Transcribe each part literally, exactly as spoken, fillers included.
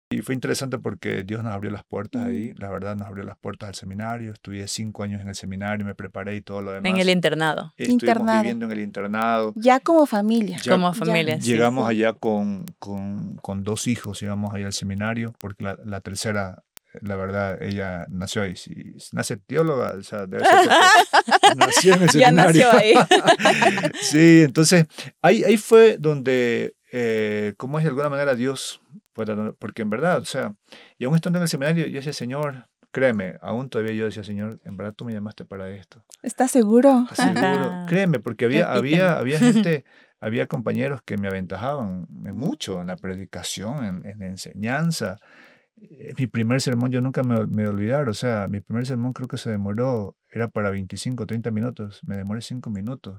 Y fue interesante porque Dios nos abrió las puertas Mm. ahí, la verdad nos abrió las puertas al seminario, estudié cinco años en el seminario, me preparé y todo lo En el demás. internado. Estuvimos Internado. viviendo en el internado. Ya como familia. Ya Como Ya. familia, sí. llegamos Sí. allá con, con, con dos hijos, llegamos allá al seminario, porque la, la tercera, la verdad, ella nació ahí. Si nace teóloga, o sea, debe ser porque nació en el Ya seminario. nació ahí. Sí, entonces ahí, ahí fue donde, eh, como es de alguna manera Dios, pues, porque en verdad, o sea, y aún estando en el seminario, yo decía, Señor, créeme, aún todavía yo decía, Señor, en verdad tú me llamaste para esto. ¿Estás seguro? ¿Estás seguro? Ajá. Créeme, porque había, Repíteme. había, había gente, había compañeros que me aventajaban en mucho, en la predicación, en, en la enseñanza. Eh, Mi primer sermón yo nunca me, me voy a olvidar, o sea, mi primer sermón creo que se demoró, era para veinticinco, treinta minutos, me demoré cinco minutos.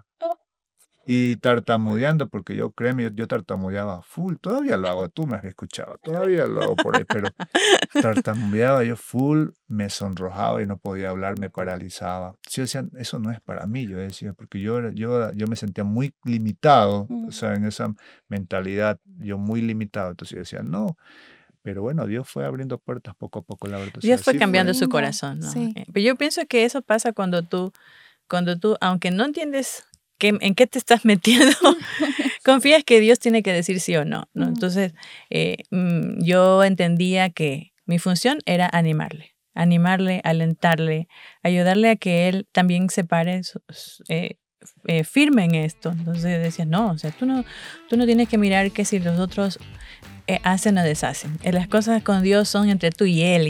Y tartamudeando, porque yo, créeme, yo, yo tartamudeaba full, todavía lo hago, tú me has escuchado, todavía lo hago por ahí, pero tartamudeaba yo full, me sonrojaba y no podía hablar, me paralizaba. Sí, decían, eso no es para mí, yo decía, porque yo, era- yo, era- yo me sentía muy limitado, o Mm. sea, en esa mentalidad, yo muy limitado, entonces yo decía, no, pero bueno, Dios fue abriendo puertas poco a poco, la verdad, o sea, Dios fue sí cambiando fue. su Lindo. corazón, ¿no? Sí. Eh, Pero yo pienso que eso pasa cuando tú, cuando tú, aunque no entiendes qué- en qué te estás metiendo, confías que Dios tiene que decir sí o no, ¿no? Mm. Entonces, eh, mm, yo entendía que mi función era animarle, animarle, alentarle, ayudarle a que él también se pare su- su- eh, eh, firme en esto. Entonces decía, no, o sea, tú no, tú no tienes que mirar que si los otros eh, hacen o deshacen. Eh, Las cosas con Dios son entre tú y él. y-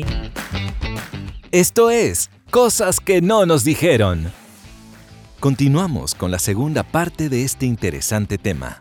Esto es Cosas que no nos dijeron. Continuamos con la segunda parte de este interesante tema.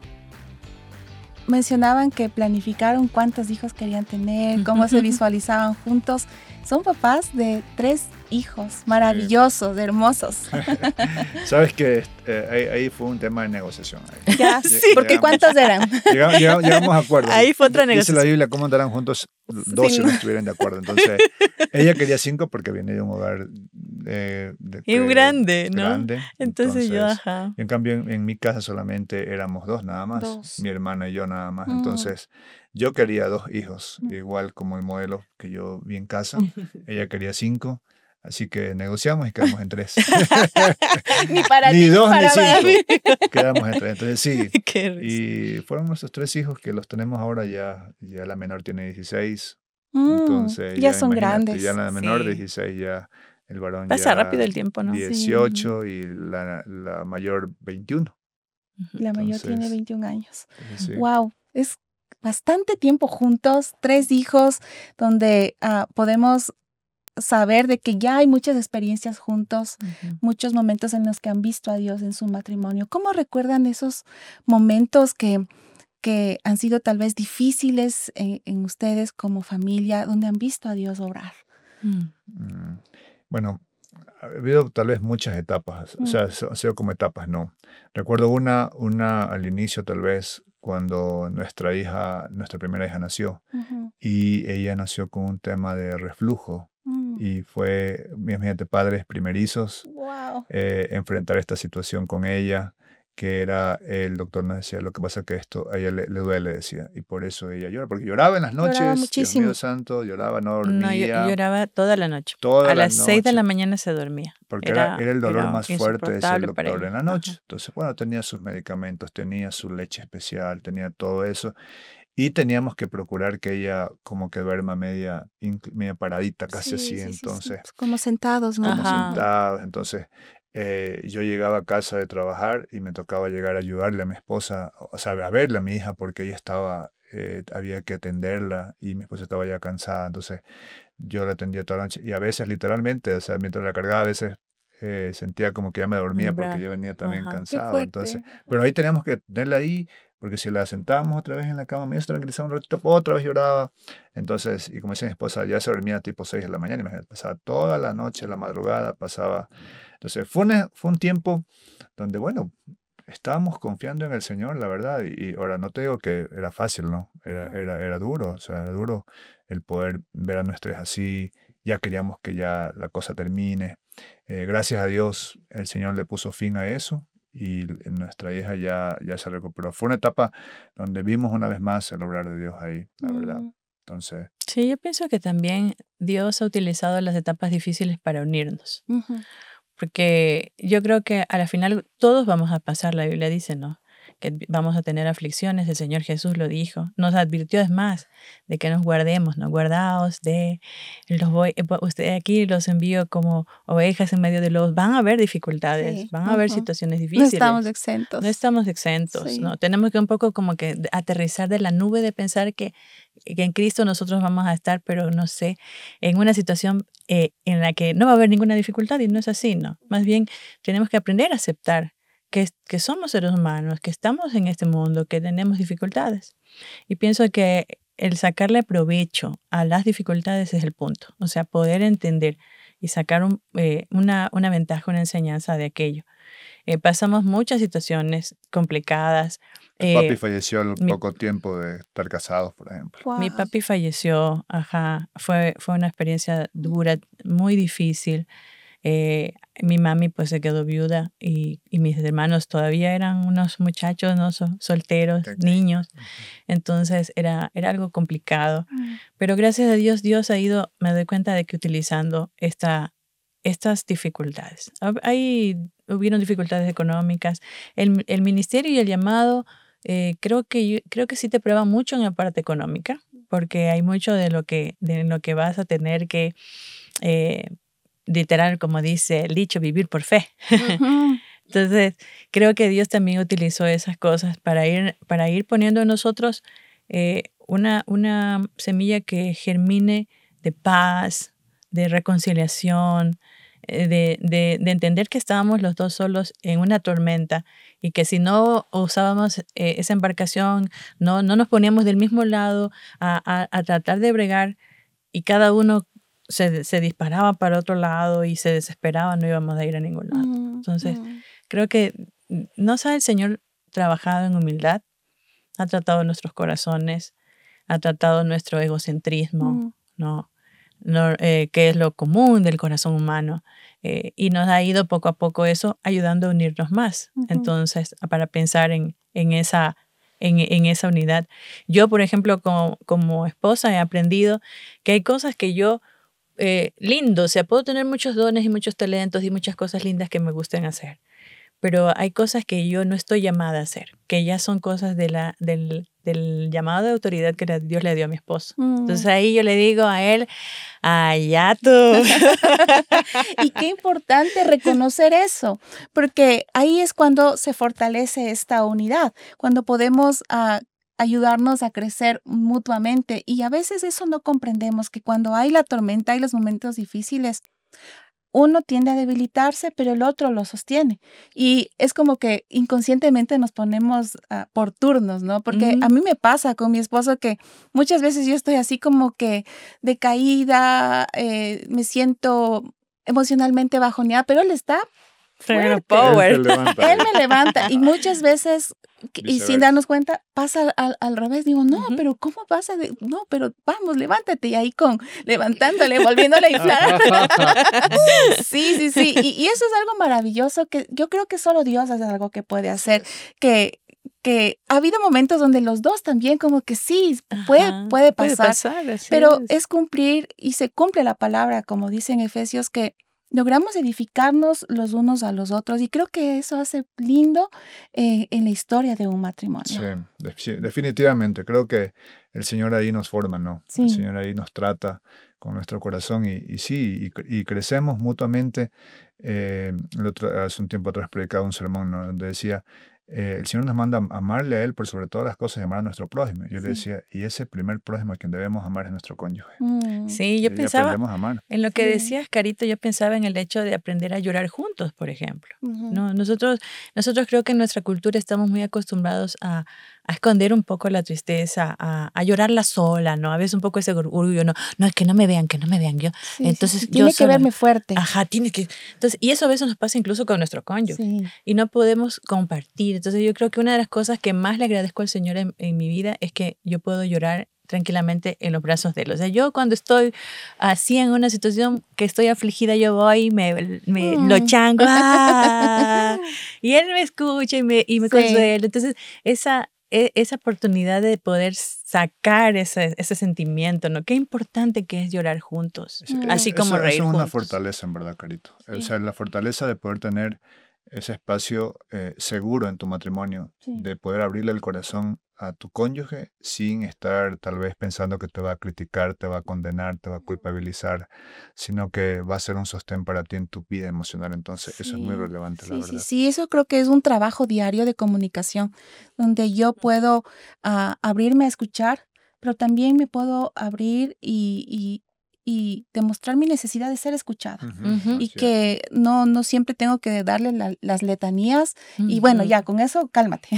Mencionaban que planificaron cuántos hijos querían tener, cómo se visualizaban juntos. Son papás de tres hijos maravillosos, hermosos. Sabes que eh, ahí, ahí fue un tema de negociación. ahí. Ya, Lle- porque llegamos- ¿cuántos eran? Llegamos, llegamos- llegamos a acuerdo. Ahí fue otra Dice la negociación. Biblia cómo andarán juntos dos si no estuvieran de acuerdo. Entonces, ella quería cinco porque viene de un hogar eh, de, Y que- grande, ¿no? grande. Entonces, yo, Entonces, ajá. en cambio, en, en mi casa solamente éramos dos nada más, Dos. mi hermana y yo nada más. Mm. Entonces, yo quería dos hijos, Mm. igual como el modelo que yo vi en casa. Ella quería cinco. Así que negociamos y quedamos en tres. Ni para Ni ti, dos ni para mí. cinco. Quedamos en tres. Entonces sí. Qué risa. Y fueron nuestros tres hijos que los tenemos ahora ya. Ya la menor tiene dieciséis. Mm, Entonces ya son imagínate, grandes. ya la menor de Sí. dieciséis, ya el varón Pasa ya rápido el tiempo, ¿no? dieciocho y la, la mayor veintiuno. Ujú. La mayor tiene Entonces, veintiún años. entonces, sí. Wow, es bastante tiempo juntos, tres hijos, donde ah, podemos saber de que ya hay muchas experiencias juntos, Ujú. muchos momentos en los que han visto a Dios en su matrimonio. ¿Cómo recuerdan esos momentos que, que han sido tal vez difíciles en, en ustedes como familia, donde han visto a Dios obrar? Mm. Mm, Bueno, ha habido tal vez muchas etapas, o Mm. sea, ha sido como etapas, no. Recuerdo una, una al inicio tal vez cuando nuestra hija, nuestra primera hija nació Ujú. y ella nació con un tema de reflujo Mm. y fue, imagínate, padres primerizos, Wow. eh, enfrentar esta situación con ella, que era, el doctor nos decía, lo que pasa es que esto a ella le, le duele, decía, y por eso ella llora, porque lloraba en las Lloraba noches, Dios muchísimo. mío santo, lloraba, no No, yo dormía, lloraba toda la noche. toda A la las seis de noche. la mañana se dormía. Porque era, Era, era el dolor era más fuerte, decía el insoportable para doctor, ella. en la Ajá. noche. Entonces, bueno, tenía sus medicamentos, tenía su leche especial, tenía todo eso. Y teníamos que procurar que ella como que duerma media, incl- media paradita, casi Sí, así. sí, sí, sí. Entonces, Como sentados, ¿no? como Ajá. sentados. Entonces, eh, yo llegaba a casa de trabajar y me tocaba llegar a ayudarle a mi esposa, o sea, a verle a mi hija, porque ella estaba, eh, había que atenderla y mi esposa estaba ya cansada. Entonces, yo la atendía toda la noche y a veces literalmente, o sea, mientras la cargaba, a veces eh, sentía como que ya me dormía porque Bra- yo venía también Ajá. Qué cansado. Entonces, fuerte. pero ahí teníamos que tenerla ahí, porque si la sentábamos otra vez en la cama, me hizo tranquilizar un ratito, otra vez lloraba. Entonces, y como decía mi esposa, ya se dormía tipo seis de la mañana, imagínate, pasaba toda la noche, la madrugada, pasaba. Entonces, fue, una- fue un tiempo donde, bueno, estábamos confiando en el Señor, la verdad, y, y ahora no te digo que era fácil, ¿no? Era, era, era duro, o sea, era duro el poder ver a nuestra hija así, ya queríamos que ya la cosa termine. Eh, gracias a Dios, el Señor le puso fin a eso y l- nuestra hija ya, ya se recuperó. Fue una etapa donde vimos una vez más el obrar de Dios ahí, la verdad. Mm. Entonces, Sí, yo pienso que también Dios ha utilizado las etapas difíciles para unirnos, Ujú. porque yo creo que a la final todos vamos a pasar, la Biblia dice, ¿no? Que vamos a tener aflicciones, el Señor Jesús lo dijo, nos advirtió es más de que nos guardemos, ¿no? Guardaos de los voy, eh, pues, usted aquí los envío como ovejas en medio de lobos. Van a haber dificultades, Sí, van a haber ujú. situaciones No estamos difíciles. No exentos. estamos exentos, Sí. ¿no? Tenemos que un poco como que de- aterrizar de la nube de pensar que, que en Cristo nosotros vamos a estar, pero no sé, en una situación eh, en la que no va a haber ninguna dificultad y no es así, ¿no? Más bien tenemos que aprender a aceptar que, es- que somos seres humanos, que estamos en este mundo, que tenemos dificultades. Y pienso que el sacarle provecho a las dificultades es el punto, o sea, poder entender y sacar un, eh, una, una ventaja, una enseñanza de aquello. Eh, pasamos muchas situaciones complicadas. tu papi Eh, falleció al mi, poco tiempo de estar casados, por ejemplo. mi Wow. papi falleció, ajá, fue, fue una experiencia dura, muy difícil. Eh, mi mami pues se quedó viuda y, y mis hermanos todavía eran unos muchachos, ¿no? Sol- solteros, Ok. niños. Ujú. Entonces era, era algo complicado. Mm. Pero gracias a Dios, Dios ha ido, me doy cuenta de que utilizando esta, estas dificultades. Hab- Ahí hubieron dificultades económicas. El, el ministerio y el llamado, eh, creo que yo- creo que sí te prueba mucho en la parte económica, porque hay mucho de lo que, de lo que vas a tener que, eh, literal, como dice el dicho, vivir por fe. Ujú. Entonces, creo que Dios también utilizó esas cosas para ir, para ir poniendo en nosotros eh, una, una semilla que germine de paz, de reconciliación, eh, de, de, de entender que estábamos los dos solos en una tormenta y que si no usábamos eh, esa embarcación, no, no nos poníamos del mismo lado a, a, a tratar de bregar y cada uno se, se disparaba para otro lado y se desesperaba, no íbamos a ir a ningún lado. Mm, Entonces, mm. creo que mm, no sabe el Señor trabajado en humildad, ha tratado nuestros corazones, ha tratado nuestro egocentrismo, Mm. ¿no? No, eh, que es lo común del corazón humano, eh, y nos ha ido poco a poco eso ayudando a unirnos más. Ujú. Entonces, para pensar en, en, esa, en, en esa unidad. Yo, por ejemplo, como, como esposa he aprendido que hay cosas que yo, eh, lindo, o sea, puedo tener muchos dones y muchos talentos y muchas cosas lindas que me gusten hacer, pero hay cosas que yo no estoy llamada a hacer, que ya son cosas de la, del, del llamado de autoridad que la- Dios le dio a mi esposo. Mm. Entonces ahí yo le digo a él, allá tú. Y qué importante reconocer eso, porque ahí es cuando se fortalece esta unidad, cuando podemos ah, ayudarnos a crecer mutuamente. Y a veces eso no comprendemos, que cuando hay la tormenta, hay los momentos difíciles, uno tiende a debilitarse, pero el otro lo sostiene. Y es como que inconscientemente nos ponemos ah, por turnos, ¿no? Porque a Ujú. mí me pasa con mi esposo que muchas veces yo estoy así como que decaída, eh, me siento emocionalmente bajoneada, pero él está Tremendo fuerte. Él te power. levanta. Él me levanta y muchas veces, que- y sin Viceversa. darnos cuenta, pasa al, al revés. Digo, no, Ujú. pero ¿cómo pasa? De, no, pero vamos, levántate. Y ahí con, levantándole, volviéndole a inflar. Sí, sí, sí. Y, y eso es algo maravilloso que yo creo que solo Dios hace algo que puede hacer. Que, que ha habido momentos donde los dos también como que sí, puede, Ajá, puede puede pasar. pasar, así Pero es. es cumplir y se cumple la palabra, como dice en Efesios, que logramos edificarnos los unos a los otros. Y creo que eso hace lindo eh, en la historia de un Sí, matrimonio. de- sí, definitivamente. Creo que el Señor ahí nos forma, ¿no? El Sí. Señor ahí nos trata con nuestro corazón y, y sí, y, cre- y crecemos mutuamente. Eh, el otro- hace un tiempo atrás predicaba un sermón, ¿no? Donde decía, eh, el Señor nos manda a amarle a Él por sobre todas las cosas y amar a nuestro prójimo. Yo le Sí. decía, y ese primer prójimo a quien debemos amar es nuestro cónyuge. Mm, Sí, Y yo ahí pensaba, aprendemos a amar. en lo que sí. decías, Carito, yo pensaba en el hecho de aprender a llorar juntos, por ejemplo. Ujú. No, nosotros, nosotros creo que en nuestra cultura estamos muy acostumbrados a, a esconder un poco la tristeza, a, a llorarla sola, ¿no? A veces un poco ese orgullo, no, no, es que no me vean, que no me vean yo. Sí, sí, Entonces sí. yo Tiene que sola, verme fuerte. ajá, tiene que. Entonces, y eso a veces nos pasa incluso con nuestro cónyuge Sí. y no podemos compartir. Entonces yo creo que una de las cosas que más le agradezco al Señor en, en mi vida es que yo puedo llorar tranquilamente en los brazos de Él. O sea, yo cuando estoy así en una situación que estoy afligida, yo voy, me, me lo Mm. chango, ¡ah! Y Él me escucha y me, y me Sí. consuela. Entonces, esa, e- esa oportunidad de poder sacar ese, ese sentimiento, ¿no? Qué importante que es llorar juntos, Es- Mm. es- así como eso, reír eso es una juntos. fortaleza, en verdad, Carito. O Sí. sea, la fortaleza de poder tener ese espacio eh, seguro en tu matrimonio, Sí. de poder abrirle el corazón a tu cónyuge sin estar tal vez pensando que te va a criticar, te va a condenar, te va a culpabilizar, sino que va a ser un sostén para ti en tu vida emocional. Entonces, eso es muy Sí, relevante, la sí, sí, verdad. sí, eso creo que es un trabajo diario de comunicación, donde yo puedo ah, abrirme a escuchar, pero también me puedo abrir y, y- y demostrar mi necesidad de ser escuchada. Ujú, Ujú. Y así es. que no, no siempre tengo que darle la- las letanías y bueno, Ujú. ya con eso cálmate,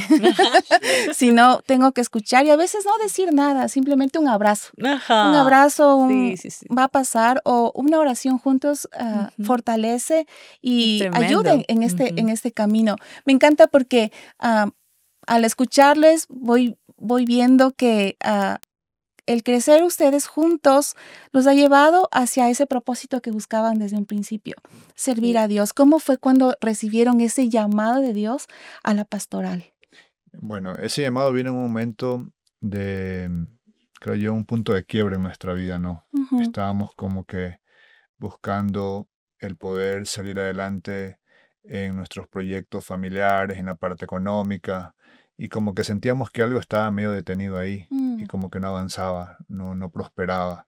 sino tengo que escuchar y a veces no decir nada, simplemente un abrazo. Un Ajá. abrazo, un Sí, sí, sí. va a pasar o una oración juntos ah, Ujú. fortalece y Tremendo. ayuden en este, Ujú. en este camino. Me encanta porque ah, al escucharles voy, voy viendo que ah, el crecer ustedes juntos los ha llevado hacia ese propósito que buscaban desde un principio, servir Sí. a Dios. ¿Cómo fue cuando recibieron ese llamado de Dios a la pastoral? Bueno, ese llamado viene en un momento de, creo yo, un punto de quiebre en nuestra vida, ¿no? Ujú, Estábamos como que buscando el poder salir adelante en nuestros proyectos familiares, en la parte económica, y como que sentíamos que algo estaba medio detenido ahí y mm, como que no avanzaba, no, no prosperaba.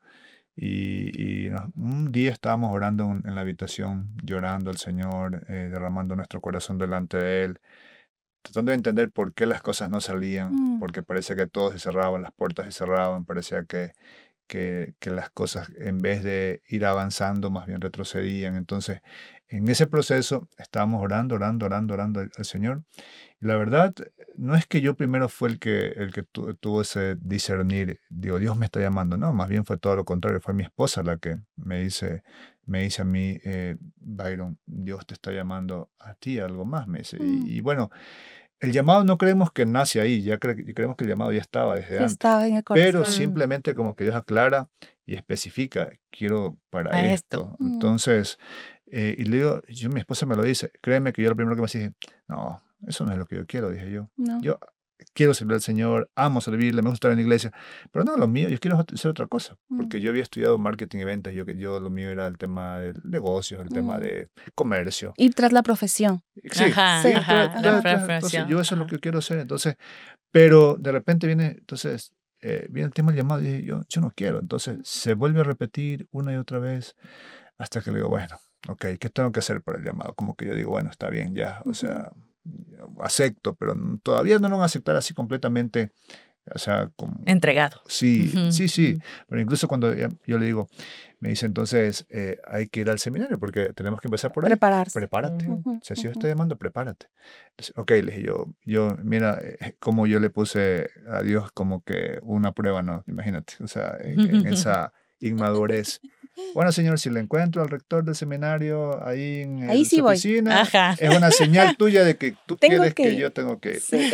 Y, y no- un día estábamos orando en, en la habitación, llorando al Señor, eh, derramando nuestro corazón delante de Él, tratando de entender por qué las cosas no salían, mm, porque parecía que todo se cerraban, las puertas se cerraban, parecía que que, que las cosas en vez de ir avanzando más bien retrocedían. Entonces, en ese proceso estábamos orando, orando, orando, orando al, al Señor. Y la verdad, no es que yo primero fue el que, el que tu- tuvo ese discernir, digo, Dios me está llamando, no, más bien fue todo lo contrario, fue mi esposa la que me dice, me dice a mí, eh, Byron, Dios te está llamando a ti, a algo más, me dice. mm. Y, y bueno, el llamado no creemos que nace ahí, ya cre- creemos que el llamado ya estaba desde Ya antes, estaba en el pero corazón. simplemente como que Dios aclara y especifica, quiero para A esto. esto. Mm, Entonces, eh, y le digo, yo, mi esposa me lo dice, créeme que yo lo primero que me dije, no, eso no es lo que yo quiero, dije yo. no. Yo quiero servir al Señor, amo servirle, me gusta estar en la iglesia, pero no, lo mío, yo quiero hacer otra cosa, Mm, porque yo había estudiado marketing y ventas, yo, que yo lo mío era el tema de negocios, el tema mm. de comercio. Ir tras la profesión. Sí, Ajá, sí, Sí, ajá, tra- la tra- ajá. tra- entonces preparación. yo eso es lo Ajá. que quiero hacer, entonces, pero de repente viene, entonces, eh, viene el tema del llamado y dije yo, yo no quiero, entonces se vuelve a repetir una y otra vez hasta que le digo, bueno, ok, ¿qué tengo que hacer para el llamado? Como que yo digo, bueno, está bien, ya, o Ujú. sea, ya, acepto, pero n- todavía no lo van a aceptar así completamente, o sea, como, Entregado. sí, Ujú, sí, sí, ujú. pero incluso cuando ya- yo le digo, me dice entonces, eh, hay que ir al seminario porque tenemos que empezar por ahí, Prepararse. prepárate. Ujú. Ujú, O sea, si yo ujú. estoy llamando, prepárate. Entonces, ok, le dije yo, yo, mira, eh, como yo le puse a Dios como que una prueba, ¿no? Imagínate, o sea, en, en esa inmadurez. Bueno, señor, si le encuentro al rector del seminario ahí en Ahí el- sí su voy. oficina, Ajá. es una señal tuya de que tú Tengo quieres que que ir. yo tengo que ir. Sí.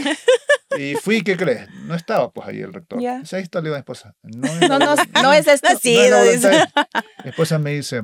Y fui, ¿qué crees? No estaba pues ahí el rector. Ya. Dice, ahí está, le digo a mi esposa. No es No, la no, volun- no es esto. No ha no es la sido, voluntad dice. de- Mi esposa me dice,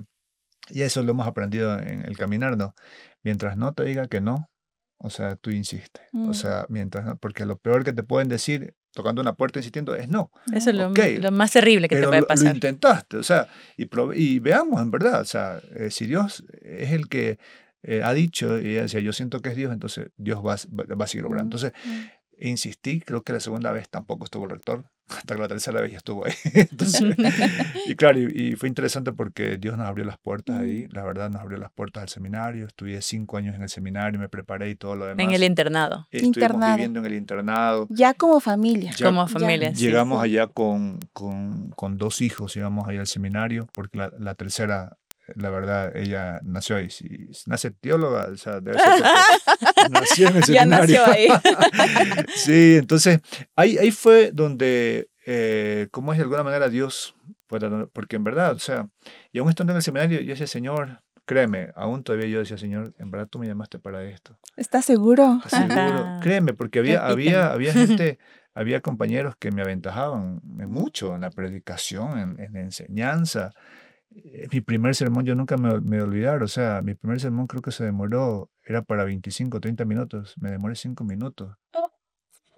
y eso lo hemos aprendido en el caminar, ¿no? Mientras no te diga que no, o sea, tú insistes. O Mm, sea, mientras no, porque lo peor que te pueden decir tocando una puerta insistiendo es no. Eso es no. lo, Ok, lo más terrible que te pero puede lo, lo pasar. intentaste, o sea, y, prove- y veamos en verdad, o sea, eh, si Dios es el que eh, ha dicho, y ella decía, yo siento que es Dios, entonces Dios va, a s- va- va a seguir obrando. mm, Entonces, mm. insistí, creo que la segunda vez tampoco estuvo el rector, hasta que la tercera vez ya estuvo ahí. Entonces, y claro, y, y fue interesante porque Dios nos abrió las puertas ahí, Mm. la verdad nos abrió las puertas al seminario, estuve cinco años en el seminario, me preparé y todo lo En el demás. internado. Estuvimos Internado. viviendo en el internado, Ya como familia. ya Como Ya. familia, sí. llegamos Sí. allá con, con, con dos hijos, llegamos ahí al seminario, porque la, la tercera, la verdad, ella nació ahí. Si nace teóloga, o sea, debe ser porque nació en el Ya seminario. nació ahí. Sí, entonces ahí, ahí fue donde, eh, como es de alguna manera Dios, fue tratando- porque en verdad, o sea, y aún estando en el seminario, yo decía, Señor, créeme, aún todavía yo decía, Señor, en verdad tú me llamaste para esto. ¿Estás seguro? ¿Estás seguro? Ajá. Créeme, porque había, Repíteme. había, había gente, había compañeros que me aventajaban en mucho, en la predicación, en, en la enseñanza. Eh, Mi primer sermón yo nunca me, me voy a olvidar, o sea, mi primer sermón creo que se demoró, era para veinticinco, treinta minutos, me demoré cinco minutos. Oh.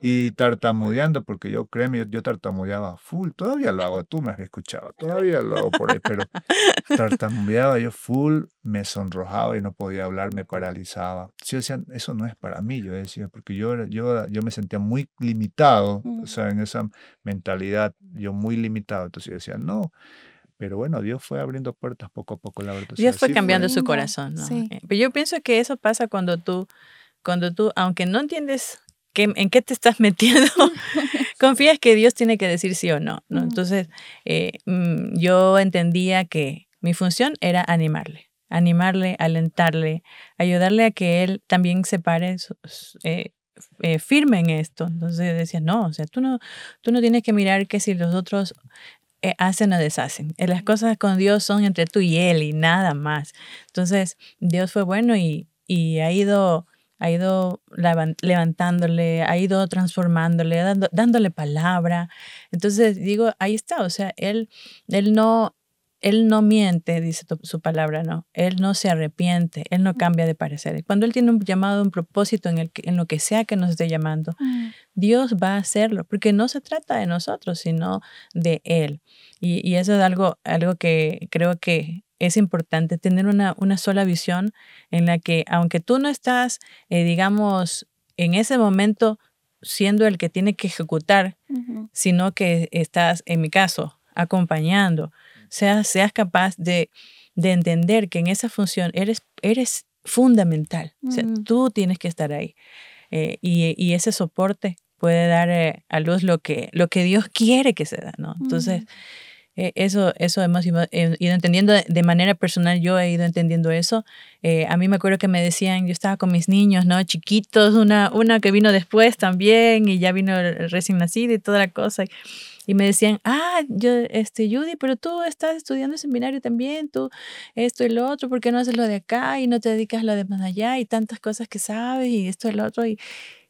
y tartamudeando, porque yo, créeme, yo, yo tartamudeaba full, todavía lo hago, tú me has escuchado, todavía lo hago por ahí, pero tartamudeaba yo full, me sonrojaba y no podía hablar, me paralizaba. Sí, decía, eso no es para mí, yo decía, porque yo, era- yo, era- yo me sentía muy limitado, o Mm, sea, en esa mentalidad, yo muy limitado, entonces yo decía, no, pero bueno, Dios fue abriendo puertas poco a poco, la verdad, o sea, Dios fue sí qué cambiando fue. su lindo. corazón, ¿no? Sí. Eh, Pero yo pienso que eso pasa cuando tú, cuando tú, aunque no entiendes qué- en qué te estás metiendo, confías que Dios tiene que decir sí o no, ¿no? Mm, Entonces, eh, mm, yo entendía que mi función era animarle, animarle, alentarle, ayudarle a que él también se pare su- su- eh, eh, firme en esto. Entonces decía, no, o sea, tú no, tú no tienes que mirar que si los otros eh, hacen o deshacen. Eh, Las cosas con Dios son entre tú y Él y nada más. Entonces, Dios fue bueno y, y ha ido, ha ido levan- levantándole, ha ido transformándole, dando- dándole palabra. Entonces, digo, ahí está, o sea, Él, él no... Él no miente, dice tu- su palabra, no. Él no se arrepiente, él no cambia de parecer. Cuando él tiene un llamado, un propósito en, el que- en lo que sea que nos esté llamando, mm, Dios va a hacerlo, porque no se trata de nosotros, sino de Él. Y, y eso es algo, algo que creo que es importante, tener una, una sola visión en la que, aunque tú no estás, eh, digamos, en ese momento siendo el que tiene que ejecutar, ujú, sino que estás, en mi caso, acompañando, seas, seas capaz de, de entender que en esa función eres, eres fundamental. O sea, mm, tú tienes que estar ahí eh, y, y ese soporte puede dar eh, a luz lo que, lo que Dios quiere que se da, ¿no? Entonces, mm, eh, eso, eso hemos ido, eh, ido entendiendo de, de manera personal, yo he ido entendiendo eso. Eh, a mí me acuerdo que me decían, yo estaba con mis niños, ¿no? Chiquitos, una, una que vino después también y ya vino el el recién nacido y toda la cosa. Y me decían, ah, yo, este, Judy, pero tú estás estudiando seminario también, tú esto y lo otro, ¿por qué no haces lo de acá y no te dedicas a lo de más allá y tantas cosas que sabes y esto y lo otro? Y,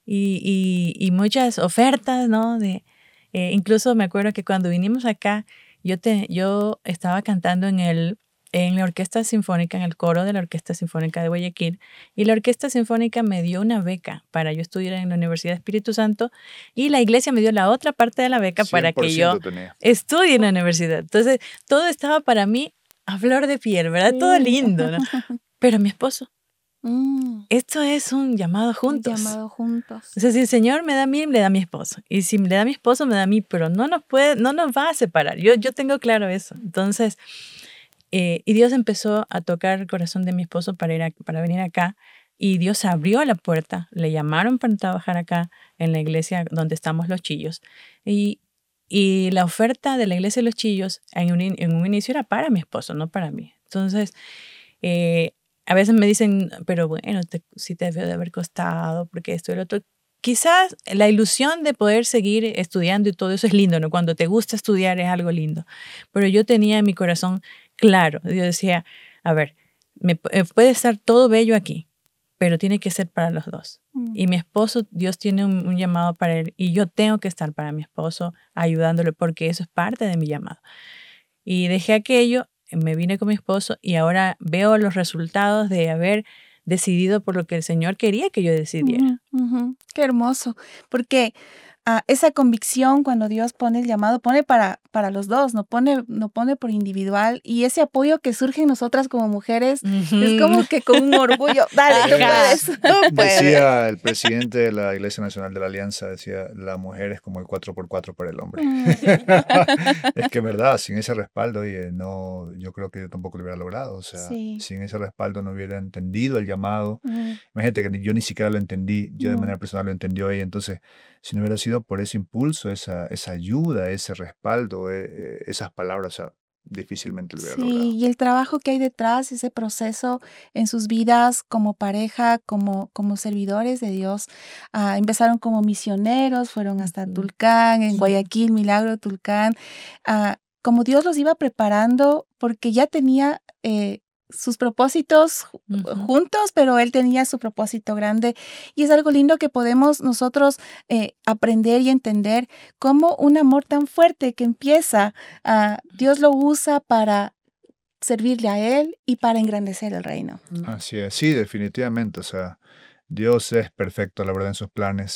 y, y, y muchas ofertas, ¿no? De, eh, incluso me acuerdo que cuando vinimos acá, yo, te, yo estaba cantando en, el, en la Orquesta Sinfónica, en el coro de la Orquesta Sinfónica de Guayaquil, y la Orquesta Sinfónica me dio una beca para yo estudiar en la Universidad de Espíritu Santo, y la iglesia me dio la otra parte de la beca para que yo cien por ciento tenía. estudie en la universidad. Entonces, todo estaba para mí a flor de piel, ¿verdad? Todo sí. lindo, ¿no? Pero mi esposo, Mm, esto es un llamado un juntos. llamado juntos. O sea, si el Señor me da a mí, le da a mi esposo. Y si le da a mi esposo, me da a mí, pero no nos puede, no nos va a separar. Yo, yo tengo claro eso. Entonces, eh, y Dios empezó a tocar el corazón de mi esposo para, ir a- para venir acá. Y Dios abrió la puerta. Le llamaron para trabajar acá en la iglesia donde estamos los chillos. Y, y la oferta de la iglesia de los chillos en un, in- en un inicio era para mi esposo, no para mí. Entonces, eh, a veces me dicen, pero bueno, te, sí te debe de haber costado, porque esto y lo otro. Quizás la ilusión de poder seguir estudiando y todo eso es lindo, ¿no? Cuando te gusta estudiar es algo lindo. Pero yo tenía en mi corazón claro, yo decía, a ver, me, pu- eh, puede estar todo bello aquí, pero tiene que ser para los dos. Mm, Y mi esposo, Dios tiene un, un llamado para él y yo tengo que estar para mi esposo ayudándole porque eso es parte de mi llamado. Y dejé aquello, me vine con mi esposo y ahora veo los resultados de haber decidido por lo que el Señor quería que yo decidiera. ujú, ujú. Qué hermoso, porque ah, esa convicción cuando Dios pone el llamado, pone para, para los dos, no pone, no pone por individual, y ese apoyo que surge en nosotras como mujeres es como Ujú. que con un orgullo, dale, tú Ajá, puedes. tú puedes. Decía el presidente de la Iglesia Nacional de la Alianza, decía, la mujer es como el cuatro por cuatro para el hombre. Mm, Es que es verdad, sin ese respaldo, oye, no, yo creo que yo tampoco lo hubiera logrado. O sea, sí. sin ese respaldo no hubiera entendido el llamado. Mm, Imagínate que ni- yo ni siquiera lo entendí, yo de mm. manera personal lo entendió ella. Entonces, si no hubiera sido por ese impulso, esa, esa ayuda, ese respaldo, eh, eh, esas palabras, o sea, difícilmente lo hubiera Sí, logrado. y el trabajo que hay detrás, ese proceso en sus vidas como pareja, como, como servidores de Dios. Ah, empezaron como misioneros, fueron hasta Ujú. Tulcán, en Guayaquil, Milagro, Tulcán. Ah, como Dios los iba preparando, porque ya tenía eh, sus propósitos ju- Ujú. juntos, pero Él tenía su propósito grande. Y es algo lindo que podemos nosotros eh, aprender y entender cómo un amor tan fuerte que empieza, ah, Dios lo usa para servirle a Él y para engrandecer el reino. Así es, sí, definitivamente. O sea, Dios es perfecto, la verdad, en sus planes.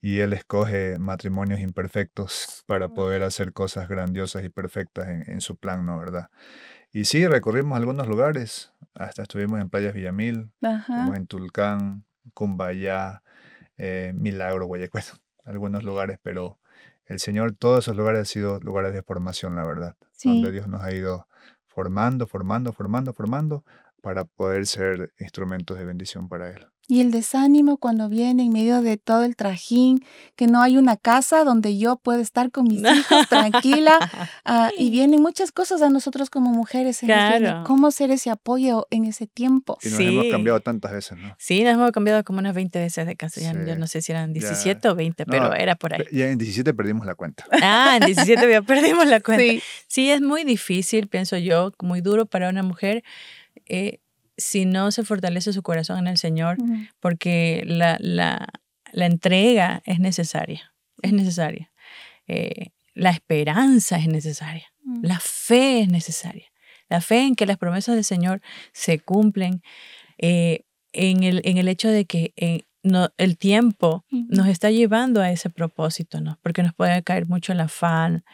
y Él escoge matrimonios imperfectos para Mm. poder hacer cosas grandiosas y perfectas en, en su plan, ¿no? ¿Verdad? Y sí, recorrimos algunos lugares, hasta estuvimos en Playas Villamil, estuvimos Ajá. en Tulcán, Cumbayá, eh, Milagro, Guayacué, algunos lugares, pero el Señor, todos esos lugares han sido lugares de formación, la verdad, donde Sí. Dios nos ha ido formando, formando, formando, formando, para poder ser instrumentos de bendición para Él. Y el desánimo cuando viene en medio de todo el trajín, que no hay una casa donde yo pueda estar con mis hijos tranquila, ah, y vienen muchas cosas a nosotros como mujeres se nos viene. Claro. ¿Cómo ser ese apoyo en ese tiempo? Y nos hemos cambiado Sí. tantas veces, ¿no? Sí, nos hemos cambiado como unas veinte veces de casa. Ya, Sí, yo no sé si eran ya, diecisiete o veinte, pero no, era por pe- ahí. ya en diecisiete perdimos la cuenta. Ah, en diecisiete ya perdimos la cuenta. Sí. Sí, es muy difícil, pienso yo, muy duro para una mujer eh, si no se fortalece su corazón en el Señor, Ujú. porque la, la, la entrega es necesaria, es necesaria. Eh, la esperanza es necesaria, Mm. la fe es necesaria. La fe en que las promesas del Señor se cumplen, eh, en el, en el hecho de que eh, no, el tiempo nos Ujú. está llevando a ese propósito, ¿no? Porque nos puede caer mucho el afán,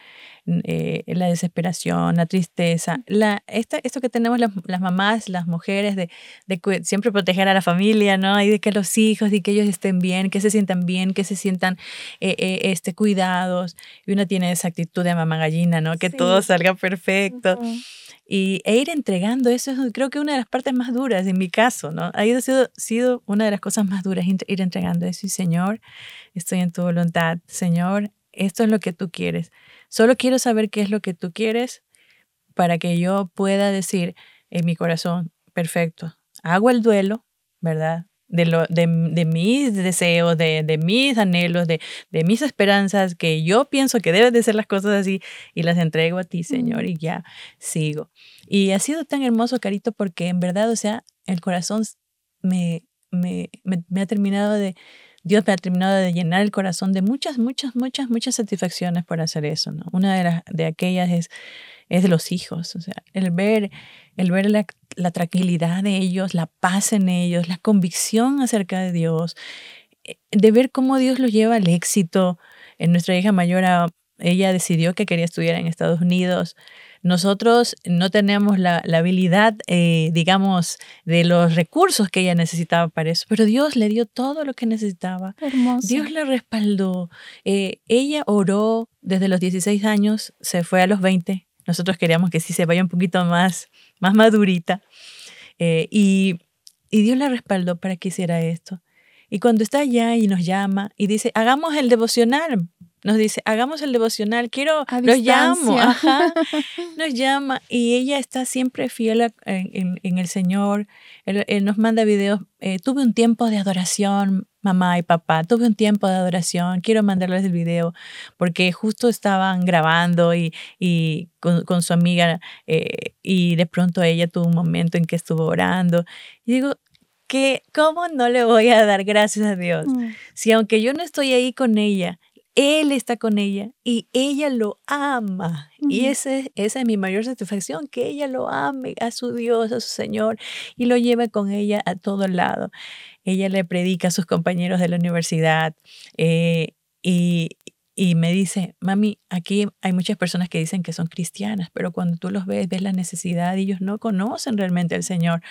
eh, la desesperación, la tristeza, la, esta, esto que tenemos las, las mamás, las mujeres, de, de cue- siempre proteger a la familia, ¿no? Y de que los hijos, y que ellos estén bien, que se sientan bien, que se sientan eh, eh, este, cuidados. Y uno tiene esa actitud de mamá gallina, ¿no? Que todo Sí. salga perfecto. Ujú. Y, e ir entregando, eso es creo que una de las partes más duras en mi caso, ¿no? Ha ido- sido, sido una de las cosas más duras, int- ir entregando eso. Y Señor, estoy en tu voluntad. Señor, esto es lo que tú quieres. Solo quiero saber qué es lo que tú quieres para que yo pueda decir en mi corazón, perfecto, hago el duelo, ¿verdad? De, lo, de, de mis deseos, de, de mis anhelos, de, de mis esperanzas, que yo pienso que deben de ser las cosas así, y las entrego a ti, Señor, Mm. y ya sigo. Y ha sido tan hermoso, Carito, porque en verdad, o sea, el corazón s- me, me, me, me ha terminado de, Dios me ha terminado de llenar el corazón de muchas, muchas, muchas, muchas satisfacciones por hacer eso, ¿no? Una de, las, de aquellas es es de los hijos, o sea, el ver, el ver la, la tranquilidad de ellos, la paz en ellos, la convicción acerca de Dios, eh, de ver cómo Dios los lleva al éxito. En nuestra hija mayor, ah, ella decidió que quería estudiar en Estados Unidos. Nosotros no teníamos la, la habilidad, eh, digamos, de los recursos que ella necesitaba para eso, pero Dios le dio todo lo que necesitaba. Hermoso. Dios la respaldó. Eh, ella oró desde los dieciséis años, se fue a los veinte. Nosotros queríamos que sí se vaya un poquito más, más madurita. Eh, y, y Dios la respaldó para que hiciera esto. Y cuando está allá y nos llama y dice, hagamos el devocional. Nos dice, hagamos el devocional. Quiero, A los llamo. distancia. Ajá. Nos llama y ella está siempre fiel a- en, en- en el Señor. Él, él nos manda videos. eh, tuve un tiempo de adoración, mamá y papá. Tuve un tiempo de adoración. Quiero mandarles el video porque justo estaban grabando y, y con, con su amiga eh, y de pronto ella tuvo un momento en que estuvo orando. Y digo, que ¿cómo no le voy a dar gracias a Dios? Mm. Si aunque yo no estoy ahí con ella, Él está con ella y ella lo ama. Y Ujú. ese, esa es mi mayor satisfacción, que ella lo ame a su Dios, a su Señor, y lo lleve con ella a todo lado. Ella le predica a sus compañeros de la universidad eh, y, y me dice, mami, aquí hay muchas personas que dicen que son cristianas, pero cuando tú los ves, ves la necesidad y ellos no conocen realmente al Señor.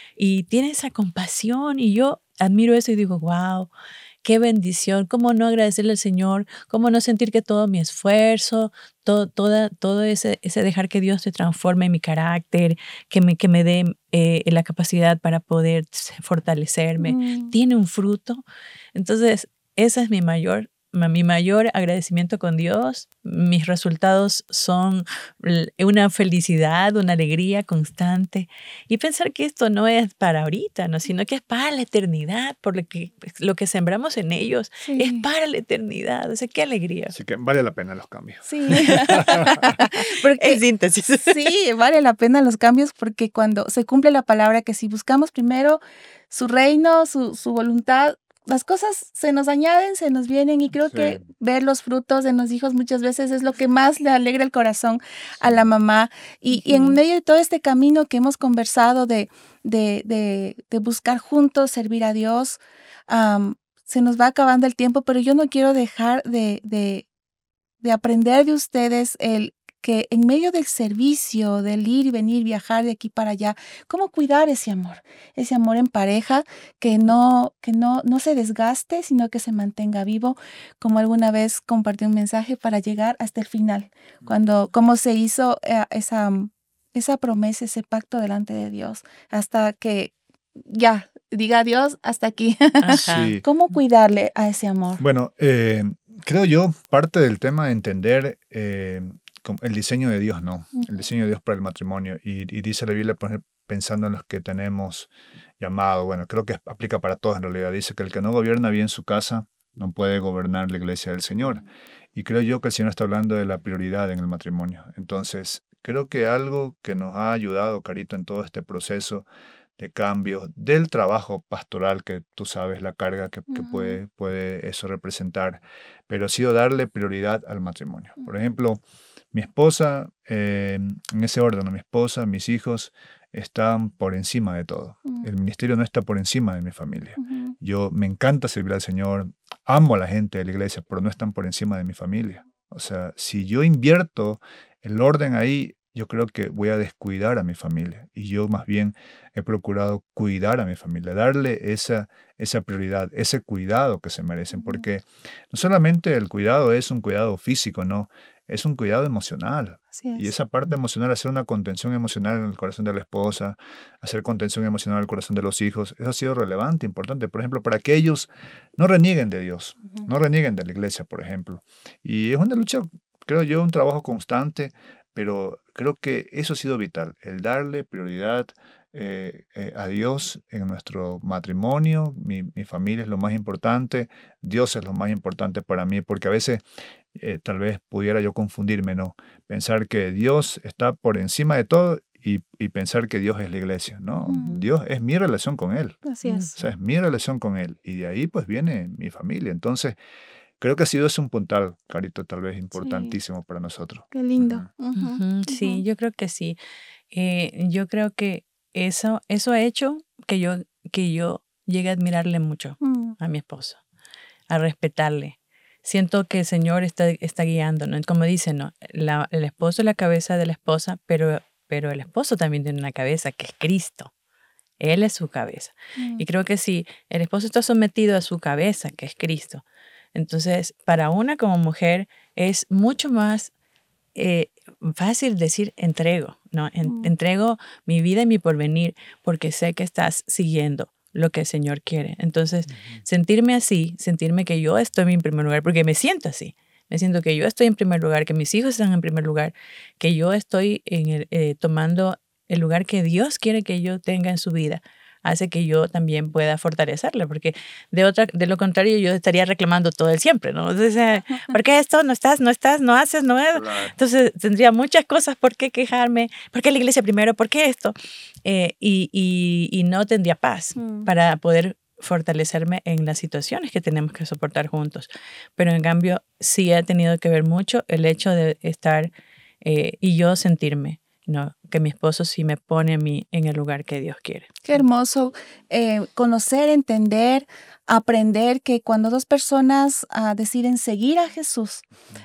Y tiene esa compasión y yo admiro eso y digo, wow, qué bendición, cómo no agradecerle al Señor, cómo no sentir que todo mi esfuerzo, todo, toda, todo ese, ese dejar que Dios te transforme mi carácter, que me, que me dé eh, la capacidad para poder s- fortalecerme, Mm. tiene un fruto. Entonces, esa es mi mayor, ma- mi mayor agradecimiento con Dios. Mis resultados son l- una felicidad, una alegría constante. Y pensar que esto no es para ahorita, ¿no? Sino que es para la eternidad, por lo que, pues, lo que sembramos en ellos es Sí. para la eternidad. O sea, qué alegría. Así que vale la pena los cambios. Sí. Porque En síntesis. sí, vale la pena los cambios porque cuando se cumple la palabra que si buscamos primero su reino, su, su voluntad, las cosas se nos añaden, se nos vienen y creo Sí, que ver los frutos de los hijos muchas veces es lo que más le alegra el corazón a sí. la mamá. Y, y en Ujú. medio de todo este camino que hemos conversado de, de, de, de buscar juntos servir a Dios, am, se nos va acabando el tiempo, pero yo no quiero dejar de, de, de aprender de ustedes el que en medio del servicio, del ir y venir, viajar de aquí para allá, cómo cuidar ese amor, ese amor en pareja, que no, que no, no se desgaste, sino que se mantenga vivo, como alguna vez compartí un mensaje para llegar hasta el final, cuando, cómo se hizo eh, esa, esa promesa, ese pacto delante de Dios, hasta que ya, diga Dios, hasta aquí. Ajá. Sí. ¿Cómo cuidarle a ese amor? Bueno, eh, creo yo, parte del tema de entender eh, com- el diseño de Dios, ¿no? El Ujú. diseño de Dios para el matrimonio. Y, y dice la Biblia, por ejemplo, pensando en los que tenemos llamado, bueno, creo que aplica para todos en realidad. Dice que el que no gobierna bien su casa no puede gobernar la iglesia del Señor. Y creo yo que el Señor está hablando de la prioridad en el matrimonio. Entonces, creo que algo que nos ha ayudado, Carito, en todo este proceso de cambio del trabajo pastoral, que tú sabes la carga que, que Ujú. puede, puede eso representar, pero ha sido darle prioridad al matrimonio. Por ejemplo, mi esposa, eh, en ese orden, ¿no? Mi esposa, mis hijos están por encima de todo. Mm. El ministerio no está por encima de mi familia. Ujú. Yo me encanta servir al Señor, amo a la gente de la iglesia, pero no están por encima de mi familia. O sea, si yo invierto el orden ahí, yo creo que voy a descuidar a mi familia. Y yo más bien he procurado cuidar a mi familia, darle esa, esa prioridad, ese cuidado que se merecen. Ujú. Porque no solamente el cuidado es un cuidado físico, no, es un cuidado emocional. Así Y es. esa parte emocional, hacer una contención emocional en el corazón de la esposa, hacer contención emocional en el corazón de los hijos, eso ha sido relevante, importante. Por ejemplo, para que ellos no renieguen de Dios, Ujú. no renieguen de la iglesia, por ejemplo. Y es una lucha, creo yo, un trabajo constante, pero creo que eso ha sido vital, el darle prioridad eh, eh, a Dios en nuestro matrimonio. Mi, mi familia es lo más importante, Dios es lo más importante para mí, porque a veces eh, tal vez pudiera yo confundirme, ¿no? Pensar que Dios está por encima de todo y, y pensar que Dios es la iglesia. No, Ujú. Dios es mi relación con Él. Así Mm. es. O sea, es mi relación con Él. Y de ahí pues viene mi familia. Entonces, creo que ha sido ese un puntal, Carito, tal vez Sí, importantísimo para nosotros. qué lindo. Ujú. Ujú, Ujú, sí, ujú. yo creo que sí. Eh, yo creo que eso, eso ha hecho que yo, que yo llegue a admirarle mucho Mm. a mi esposo, a respetarle. Siento que el Señor está, está guiando, ¿no? Como dicen, ¿no? La- el esposo es la cabeza de la esposa, pero, pero el esposo también tiene una cabeza que es Cristo. Él es su cabeza. Mm. Y creo que si el esposo está sometido a su cabeza, que es Cristo, entonces para una como mujer es mucho más eh, fácil decir entrego, ¿no? En- Mm. entrego mi vida y mi porvenir porque sé que estás siguiendo lo que el Señor quiere. Entonces, sentirme así, sentirme que yo estoy en primer lugar, porque me siento así. Me siento que yo estoy en primer lugar, que mis hijos están en primer lugar, que yo estoy en el, eh, tomando el lugar que Dios quiere que yo tenga en su vida, hace que yo también pueda fortalecerla, porque de otra, de lo contrario yo estaría reclamando todo el siempre, ¿no? Entonces, eh, ¿por qué esto? No estás, no estás, no haces, no es. Claro. Entonces tendría muchas cosas por qué quejarme, ¿por qué la iglesia primero? ¿Por qué esto? Eh, y, y, y no tendría paz Mm. para poder fortalecerme en las situaciones que tenemos que soportar juntos. Pero en cambio sí ha tenido que ver mucho el hecho de estar eh, y yo sentirme, ¿no? Que mi esposo sí me pone a mí en el lugar que Dios quiere. Qué hermoso eh, conocer, entender, aprender que cuando dos personas ah, deciden seguir a Jesús,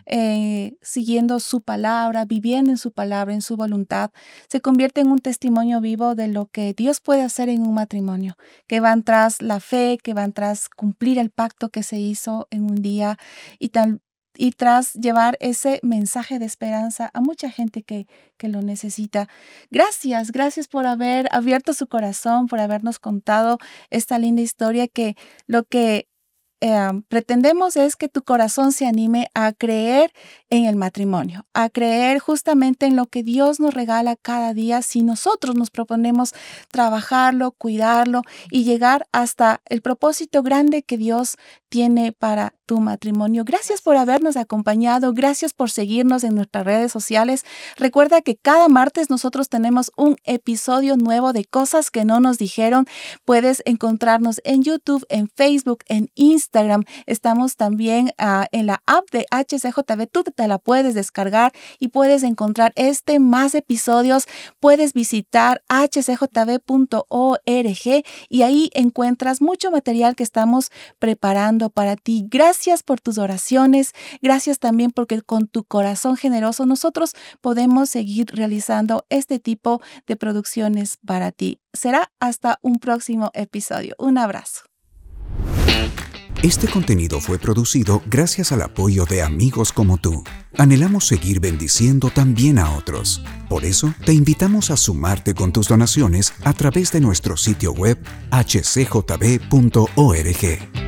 eh, siguiendo su palabra, viviendo en su palabra, en su voluntad, se convierte en un testimonio vivo de lo que Dios puede hacer en un matrimonio, que van tras la fe, que van tras cumplir el pacto que se hizo en un día y tal. Y tras llevar ese mensaje de esperanza a mucha gente que, que lo necesita. Gracias, gracias por haber abierto su corazón, por habernos contado esta linda historia que lo que eh, pretendemos es que tu corazón se anime a creer en el matrimonio, a creer justamente en lo que Dios nos regala cada día si nosotros nos proponemos trabajarlo, cuidarlo y llegar hasta el propósito grande que Dios tiene para tu matrimonio. Gracias por habernos acompañado, gracias por seguirnos en nuestras redes sociales. Recuerda que cada martes nosotros tenemos un episodio nuevo de Cosas que no nos dijeron. Puedes encontrarnos en YouTube, en Facebook, en Instagram. Estamos también uh, en la app de H C J B. Tú te la puedes descargar y puedes encontrar este más episodios. Puedes visitar h c j b punto org y ahí encuentras mucho material que estamos preparando para ti. Gracias por tus oraciones. Gracias también porque con tu corazón generoso nosotros podemos seguir realizando este tipo de producciones para ti. Será hasta un próximo episodio. Un abrazo. Este contenido fue producido gracias al apoyo de amigos como tú. Anhelamos seguir bendiciendo también a otros. Por eso, te invitamos a sumarte con tus donaciones a través de nuestro sitio web h c j b punto org.